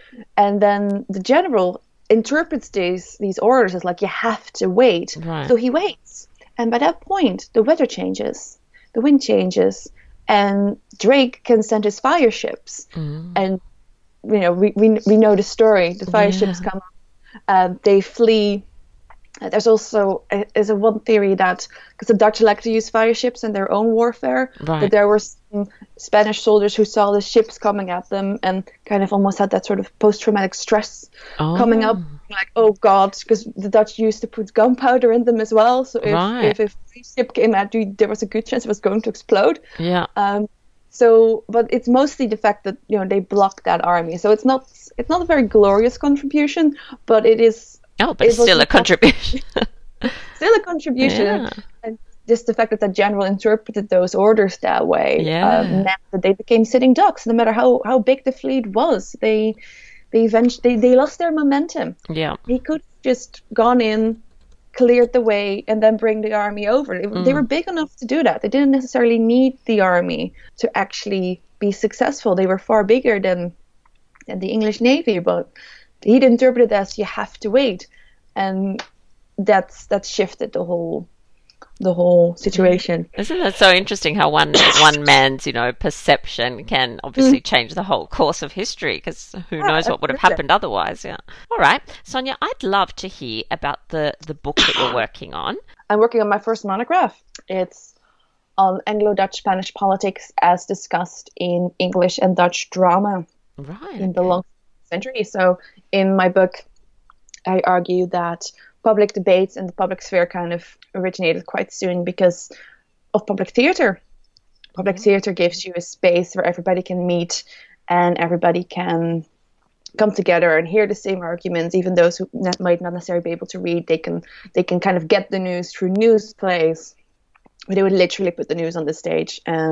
And then the general interprets these these orders as like you have to wait. Right. So he waits. And by that point, the weather changes, the wind changes, and Drake can send his fire ships. Mm. And you know, we, we we know the story. The fire yeah. ships come up, uh, they flee. Uh, there's also a, is a one theory that because the Dutch like to use fire ships in their own warfare, right. that there were some Spanish soldiers who saw the ships coming at them and kind of almost had that sort of post-traumatic stress oh. coming up, like oh god, because the Dutch used to put gunpowder in them as well. So if right. if, if a ship came at you, there was a good chance it was going to explode. Yeah. Um, So, but it's mostly the fact that, you know, they blocked that army. So it's not it's not a very glorious contribution, but it is. Oh, but it's still a contribution. Still a contribution. Yeah. And just the fact that the general interpreted those orders that way yeah. um, meant that they became sitting ducks. No matter how, how big the fleet was, they they eventually they, they lost their momentum. Yeah, he could have just gone in, cleared the way, and then bring the army over. They, mm. they were big enough to do that. They didn't necessarily need the army to actually be successful. They were far bigger than than the English Navy, but he'd interpret it as you have to wait, and that's that shifted the whole the whole situation. Isn't it so interesting how one one man's you know perception can obviously mm. change the whole course of history, because who yeah, knows what would have happened otherwise. Yeah. All right, Sonia, I'd love to hear about the the book that you're working on. I'm working on my first monograph. It's on Anglo-Dutch Spanish politics as discussed in English and Dutch drama right. in the long century. So in my book, I argue that public debates and the public sphere kind of originated quite soon because of public theatre. Public mm-hmm. theatre gives you a space where everybody can meet and everybody can come together and hear the same arguments. Even those who not, might not necessarily be able to read, they can they can kind of get the news through news plays. They would literally put the news on the stage, uh,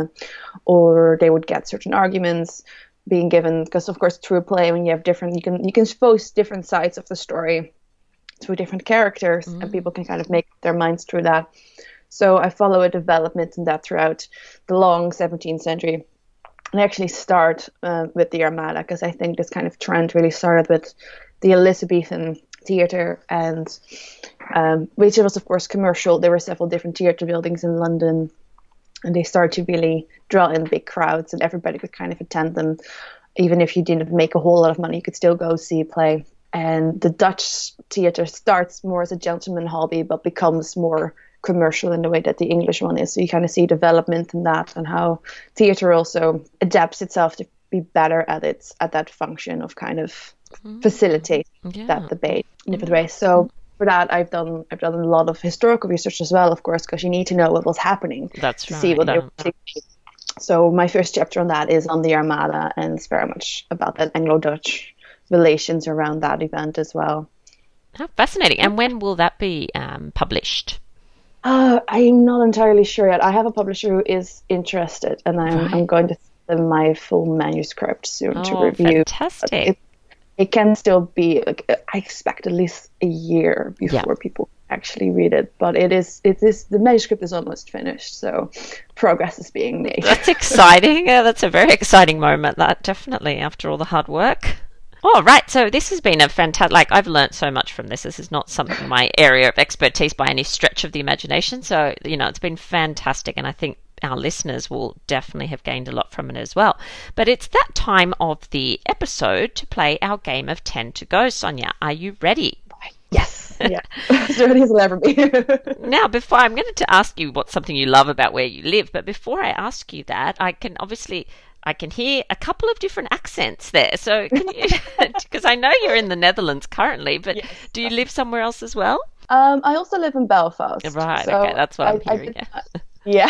or they would get certain arguments being given, because of course through a play, when you have different, you can you can expose different sides of the story through different characters, mm. and people can kind of make up their minds through that. So I follow a development in that throughout the long seventeenth century. And I actually start uh, with the Armada, because I think this kind of trend really started with the Elizabethan theatre, and um, which was of course commercial. There were several different theatre buildings in London, and they started to really draw in big crowds, and everybody could kind of attend them. Even if you didn't make a whole lot of money, you could still go see a play. And the Dutch theatre starts more as a gentleman hobby, but becomes more commercial in the way that the English one is. So you kind of see development in that, and how theatre also adapts itself to be better at its at that function of kind of mm. facilitate yeah. that debate in a different way. So for that, I've done I've done a lot of historical research as well, of course, because you need to know what was happening That's to right, see what yeah. they were thinking. So my first chapter on that is on the Armada, and it's very much about that Anglo-Dutch relations around that event as well. How fascinating. And when will that be um, published? Uh, I'm not entirely sure yet. I have a publisher who is interested, and I'm, right. I'm going to send them my full manuscript soon oh, to review. Fantastic. It, it can still be, like, I expect at least a year before yeah. people actually read it, but it is, it is, the manuscript is almost finished, so progress is being made. That's exciting. Yeah, that's a very exciting moment, that definitely, after all the hard work. Oh, right. So this has been a fantastic, like I've learnt so much from this. This is not something my area of expertise by any stretch of the imagination. So, you know, it's been fantastic. And I think our listeners will definitely have gained a lot from it as well. But it's that time of the episode to play our game of ten to go. Sonia, are you ready? Yes. Yeah. As ready as I'll ever be. Now, before I'm going to ask you what's something you love about where you live, but before I ask you that, I can obviously I can hear a couple of different accents there. So, can you? Because I know you're in the Netherlands currently, but yes. Do you live somewhere else as well? Um, I also live in Belfast. Right. So okay, that's what I'm I, hearing. I yeah.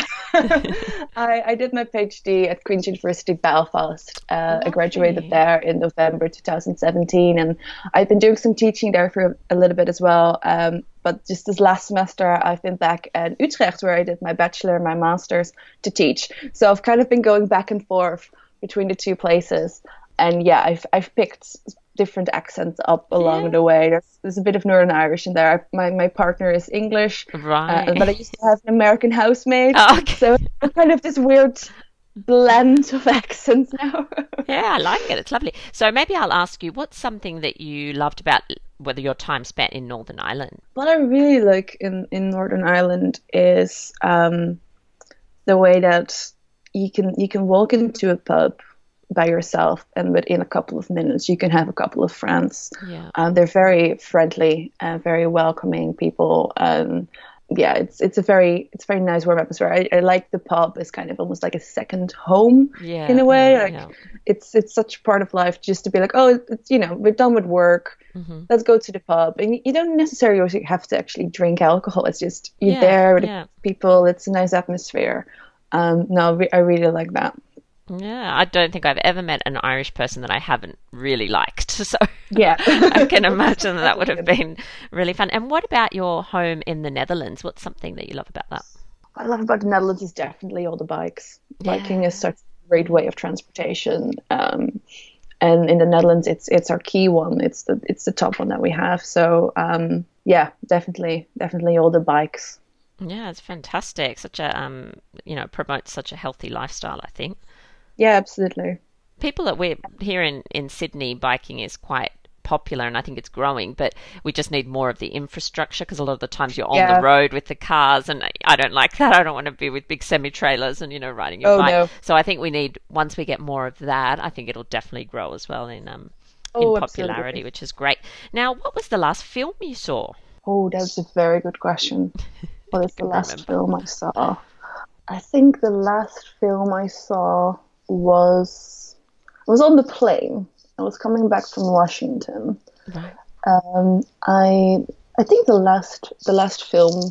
I, I did my PhD at Queen's University Belfast. Uh, I graduated there in November two thousand seventeen, and I've been doing some teaching there for a little bit as well. Um, but just this last semester, I've been back in Utrecht, where I did my bachelor and my master's to teach. So I've kind of been going back and forth between the two places. And yeah, I've I've picked different accents up along yeah. the way. There's, there's a bit of Northern Irish in there. My my partner is English, right? Uh, but I used to have an American housemate, oh, okay. So it's kind of this weird blend of accents now. Yeah, I like it. It's lovely. So maybe I'll ask you, what's something that you loved about whether your time spent in Northern Ireland? What I really like in in Northern Ireland is um, the way that you can you can walk into a pub by yourself, and within a couple of minutes you can have a couple of friends. Yeah. Um, they're very friendly and very welcoming people. Um, yeah, it's it's a very it's a very nice warm atmosphere. I, I like the pub as kind of almost like a second home yeah, in a way. yeah, like yeah. it's it's such part of life just to be like, oh, it's, you know, we're done with work. Mm-hmm. Let's go to the pub. And you don't necessarily have to actually drink alcohol. It's just you're yeah, there with yeah. people. It's a nice atmosphere. Um, no, I really like that. Yeah, I don't think I've ever met an Irish person that I haven't really liked. So yeah, I can imagine that, that would have been really fun. And what about your home in the Netherlands? What's something that you love about that? What I love about the Netherlands is definitely all the bikes. Yeah. Biking is such a great way of transportation. Um, and in the Netherlands, it's it's our key one. It's the it's the top one that we have. So um, yeah, definitely, definitely all the bikes. Yeah, it's fantastic. Such a um, you know, promotes such a healthy lifestyle, I think. Yeah, absolutely. People that we're here in, in Sydney, biking is quite popular, and I think it's growing, but we just need more of the infrastructure, because a lot of the times you're on yeah. the road with the cars, and I don't like that. I don't want to be with big semi-trailers and, you know, riding your oh, bike. No. So I think we need, once we get more of that, I think it'll definitely grow as well in um oh, in popularity, absolutely. Which is great. Now, what was the last film you saw? Oh, that's a very good question. What is the last remember. film I saw? I think the last film I saw was I was on the plane. I was coming back from Washington. Right. Um, I I think the last the last film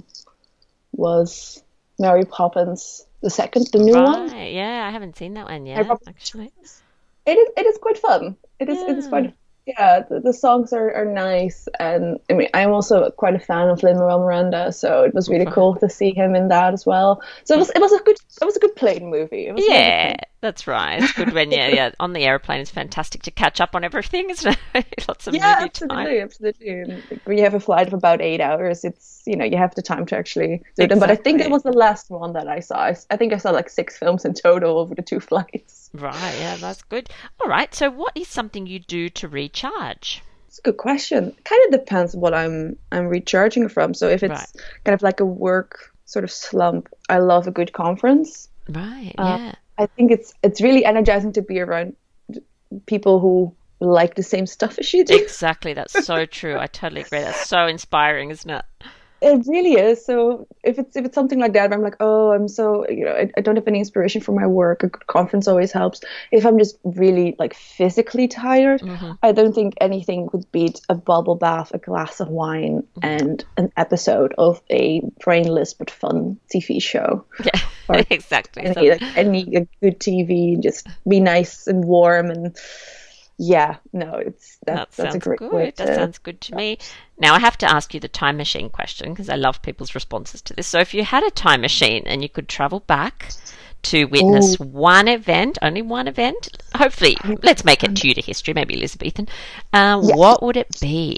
was Mary Poppins, the second, the new right. one. Yeah, I haven't seen that one yet, actually. It is it is quite fun. It is yeah. it is quite yeah. The, the songs are, are nice, and I mean I'm also quite a fan of Lin-Manuel Miranda, so it was really cool to see him in that as well. So it was it was a good it was a good plane movie. It was yeah. Really That's right. It's good when yeah, yeah, on the airplane is fantastic to catch up on everything, isn't it? Lots of yeah, movie absolutely, time. absolutely. And when you have a flight of about eight hours, it's you know you have the time to actually do exactly. them. But I think that was the last one that I saw. I, I think I saw like six films in total over the two flights. Right. Yeah, that's good. All right. So, what is something you do to recharge? It's a good question. It kind of depends what I'm I'm recharging from. So if it's right. kind of like a work sort of slump, I love a good conference. Right. Uh, yeah. I think it's it's really energizing to be around people who like the same stuff as you do. Exactly. That's so true. I totally agree. That's so inspiring, isn't it? It really is. So if it's if it's something like that, where I'm like, oh, I'm so you know, I, I don't have any inspiration for my work. A good conference always helps. If I'm just really like physically tired, mm-hmm. I don't think anything would beat a bubble bath, a glass of wine, mm-hmm. and an episode of a brainless but fun T V show. Yeah, or exactly. Any, so, like, any a good T V, just be nice and warm and. Yeah, no, it's that, that that's a great good. way to... That sounds good to me. Now, I have to ask you the time machine question because I love people's responses to this. So if you had a time machine and you could travel back to witness Ooh. one event, only one event, hopefully, let's make it Tudor history, maybe Elizabethan, uh, yeah. what would it be?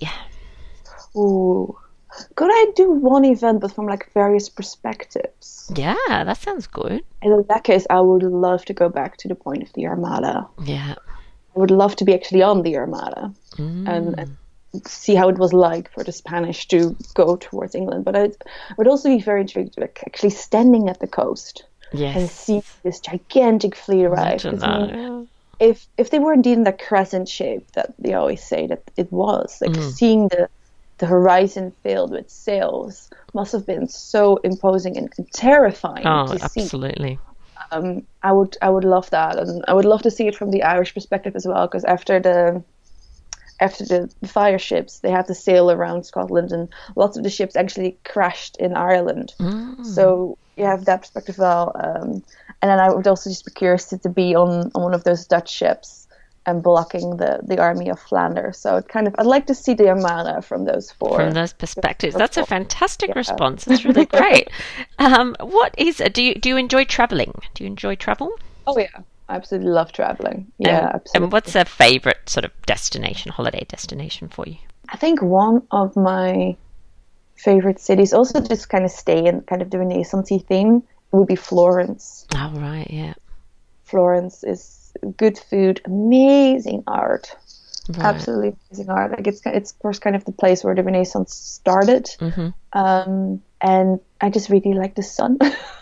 Ooh. Could I do one event but from like various perspectives? Yeah, that sounds good. And in that case, I would love to go back to the point of the Armada. Yeah. I would love to be actually on the Armada Mm. and, and see how it was like for the Spanish to go towards England. But I would also be very intrigued, like actually standing at the coast and Yes. seeing this gigantic fleet arrive. Imagine 'Cause, I that, mean, yeah. if if they were indeed in the crescent shape that they always say that it was, like seeing the the horizon filled with sails must have been so imposing and, and terrifying Oh, to see. absolutely. Um, I would I would love that, and I would love to see it from the Irish perspective as well, because after the after the fire ships, they had to sail around Scotland, and lots of the ships actually crashed in Ireland. Mm. So you have that perspective as well. Um, and then I would also just be curious to, to be on, on one of those Dutch ships and blocking the, the army of Flanders. So it kind of, I'd like to see the Armada from those four. From those perspectives. That's a fantastic Yeah. response. That's really great. um, what is, do you, do you enjoy traveling? Do you enjoy travel? Oh yeah, I absolutely love traveling. Yeah, and, absolutely. And what's a favorite sort of destination, holiday destination for you? I think one of my favorite cities, also just kind of stay in kind of the Renaissance theme, would be Florence. Oh, right, yeah. Florence is good food, amazing art, Right. absolutely amazing art. Like it's it's of course kind of the place where the Renaissance started, Mm-hmm. um, and I just really like the sun.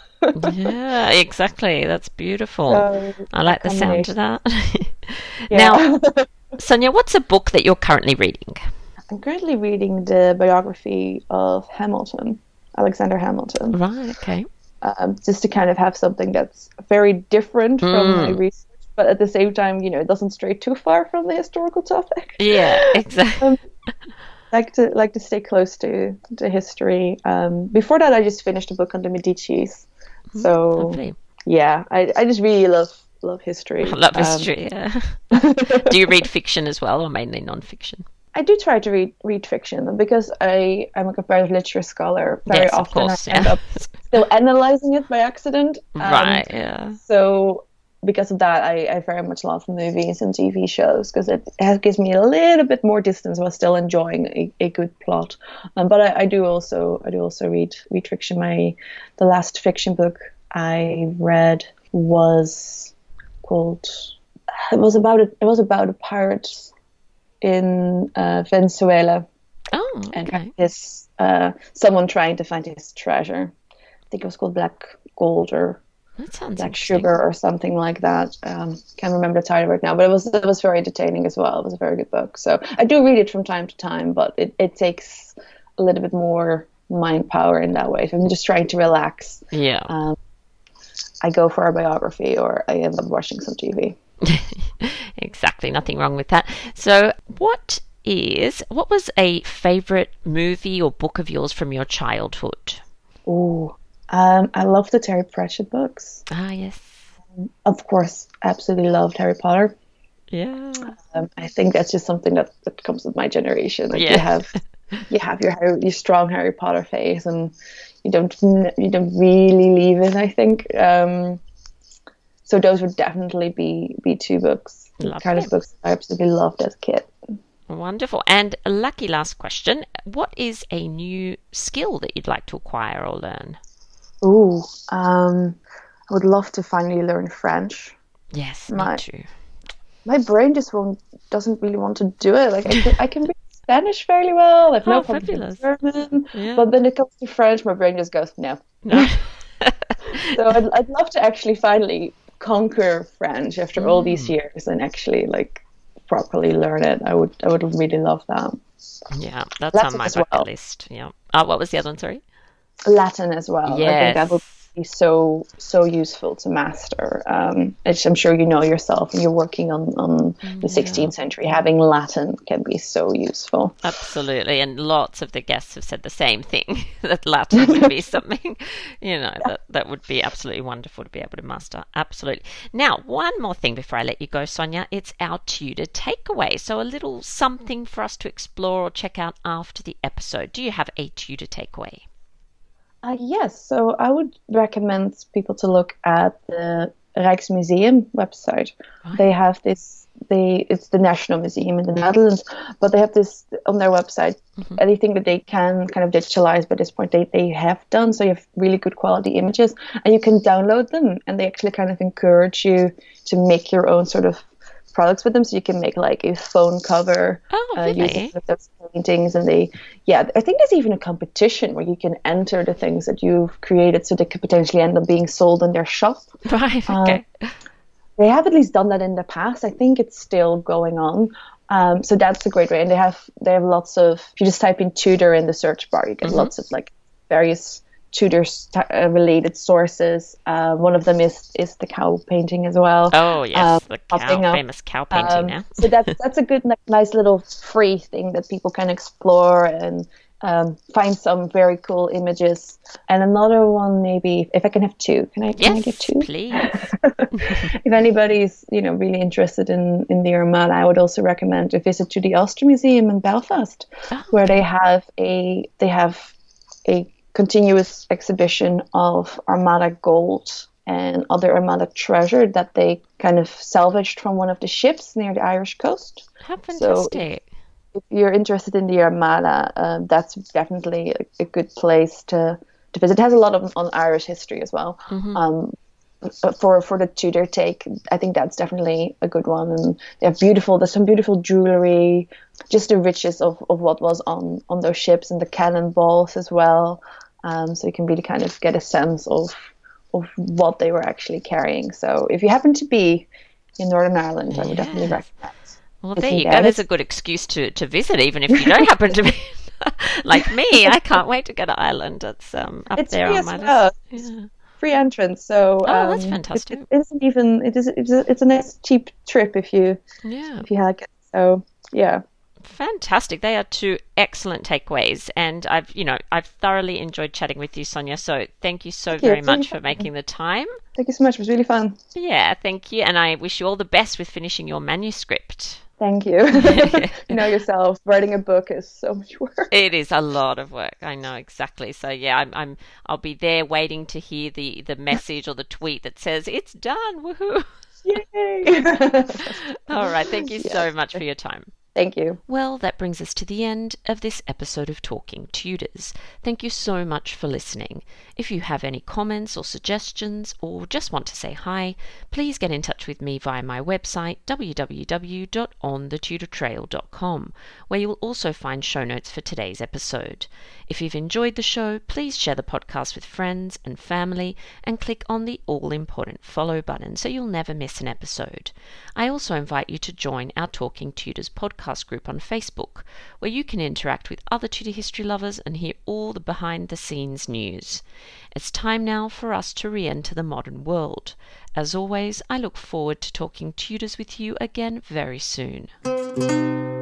Yeah, exactly. That's beautiful. So, I like the sound combination. of that. Yeah. Now, Sonia, what's a book that you're currently reading? I'm currently reading the biography of Hamilton, Alexander Hamilton, Right, okay. um, just to kind of have something that's very different from my Mm. research, but at the same time, you know, it doesn't stray too far from the historical topic. Yeah, exactly. Um, like to like to stay close to to history. Um, before that, I just finished a book on the Medicis. So Lovely. yeah, I, I just really love love history. I love Um, history, yeah. Do you read fiction as well, or mainly non-fiction? I do try to read read fiction because I I'm a comparative literature scholar. Very Yes, of often course, I end yeah. up still analyzing it by accident. Um, Right, yeah. So because of that, I, I very much love movies and T V shows because it, it gives me a little bit more distance while still enjoying a, a good plot. Um, but I, I do also I do also read read fiction. My the last fiction book I read was called it was about a, it was about a pirate in uh, Venezuela Oh, and okay. his uh, someone trying to find his treasure. I think it was called Black Gold or That sounds Black interesting. Sugar or something like that. Um, can't remember the title right now, but it was it was very entertaining as well. It was a very good book. So I do read it from time to time, but it, it takes a little bit more mind power in that way. If I'm just trying to relax, Yeah. um, I go for a biography or I end up watching some T V. Exactly, nothing wrong with that. So, what is what was a favorite movie or book of yours from your childhood? Ooh, um, I love the Terry Pratchett books. Ah, yes. Of course, absolutely loved Harry Potter. Yeah. Um, I think that's just something that, that comes with my generation. Like Yeah. you have, you have your Harry, your strong Harry Potter phase, and you don't you don't really leave it. I think. Um, so those would definitely be be two books, the kind Lovely. of books I absolutely loved as a kid. Wonderful. And a lucky last question. What is a new skill that you'd like to acquire or learn? Ooh, um, I would love to finally learn French. Yes, My- me too. My brain just won't doesn't really want to do it. Like I can, I can read Spanish fairly well. I have no Oh, problem fabulous. with German, Yeah. but when it comes to French, my brain just goes no. No. So I'd, I'd love to actually finally conquer French after all Mm. these years and actually like properly learn it. I would I would really love that. Yeah, that's Latin on my as bucket well. list. Yeah. Oh, what was the other one? Sorry. Latin as well. I think that would Yes. be so so useful to master. Um, which I'm sure you know yourself, and you're working on on the sixteenth century. Having Latin can be so useful. Absolutely, and lots of the guests have said the same thing, that Latin would be something, you know, that, that would be absolutely wonderful to be able to master. Absolutely. Now, one more thing before I let you go, Sonia, it's our tutor takeaway. So a little something for us to explore or check out after the episode. Do you have a tutor takeaway? Uh, yes, so I would recommend people to look at the Rijksmuseum website. Right. They have this, they it's the National Museum in the Netherlands, but they have this on their website. Mhm. Anything that they can kind of digitalize by this point, they, they have done. So you have really good quality images, and you can download them, and they actually kind of encourage you to make your own sort of products with them, so you can make like a phone cover Oh, uh, really? using those paintings. And they, yeah, I think there's even a competition where you can enter the things that you've created, so they could potentially end up being sold in their shop. Right, okay. Um, they have at least done that in the past. I think it's still going on. Um, so that's a great way. And they have they have lots of, if you just type in Tudor in the search bar, you get mm-hmm. lots of like various Tudor st- uh, related sources. Uh, one of them is is the cow painting as well. Oh yes, um, the cow, famous cow painting. Um, now. So that's that's a good, like, nice little free thing that people can explore and um, find some very cool images. And another one, maybe if I can have two, can I? Can yes, I get two? Please. If anybody's, you know, really interested in, in the Armada, I would also recommend a visit to the Ulster Museum in Belfast, oh, where okay. they have a they have a continuous exhibition of Armada gold and other Armada treasure that they kind of salvaged from one of the ships near the Irish coast. How fantastic! So if, if you're interested in the Armada, um, that's definitely a, a good place to to visit. It has a lot of on Irish history as well. Mm-hmm. Um, for for the Tudor take, I think that's definitely a good one. And they have beautiful, there's some beautiful jewelry, just the riches of, of what was on, on those ships, and the cannonballs as well. Um, so you can really kind of get a sense of of what they were actually carrying. So if you happen to be in Northern Ireland, yes. I would definitely recommend. Well, there you go. There's a good excuse to, to visit, even if you don't happen to be like me. I can't wait to go to Ireland. It's um up it's there on my well. list. Yeah. Free entrance, so oh, um, that's fantastic. It, it isn't even it is it's a, it's a nice cheap trip if you yeah if you like it. So yeah. Fantastic. They are two excellent takeaways, and I've, you know, I've thoroughly enjoyed chatting with you, Sonia. So thank you so thank very you. much really for fun. making the time. Thank you so much. It was really fun. Yeah, thank you, and I wish you all the best with finishing your manuscript. Thank you. You know yourself, writing a book is so much work. It is a lot of work. I know exactly. So yeah, I'm, I'm I'll be there waiting to hear the, the message or the tweet that says it's done. Woohoo! Yay! All right. Thank you yes. so much for your time. Thank you. Well, that brings us to the end of this episode of Talking Tudors. Thank you so much for listening. If you have any comments or suggestions, or just want to say hi, please get in touch with me via my website w w w dot on the tudor trail dot com, where you will also find show notes for today's episode. If you've enjoyed the show, please share the podcast with friends and family and click on the all-important follow button so you'll never miss an episode. I also invite you to join our Talking Tudors podcast group on Facebook, where you can interact with other Tudor history lovers and hear all the behind-the-scenes news. It's time now for us to re-enter the modern world. As always, I look forward to talking Tudors with you again very soon.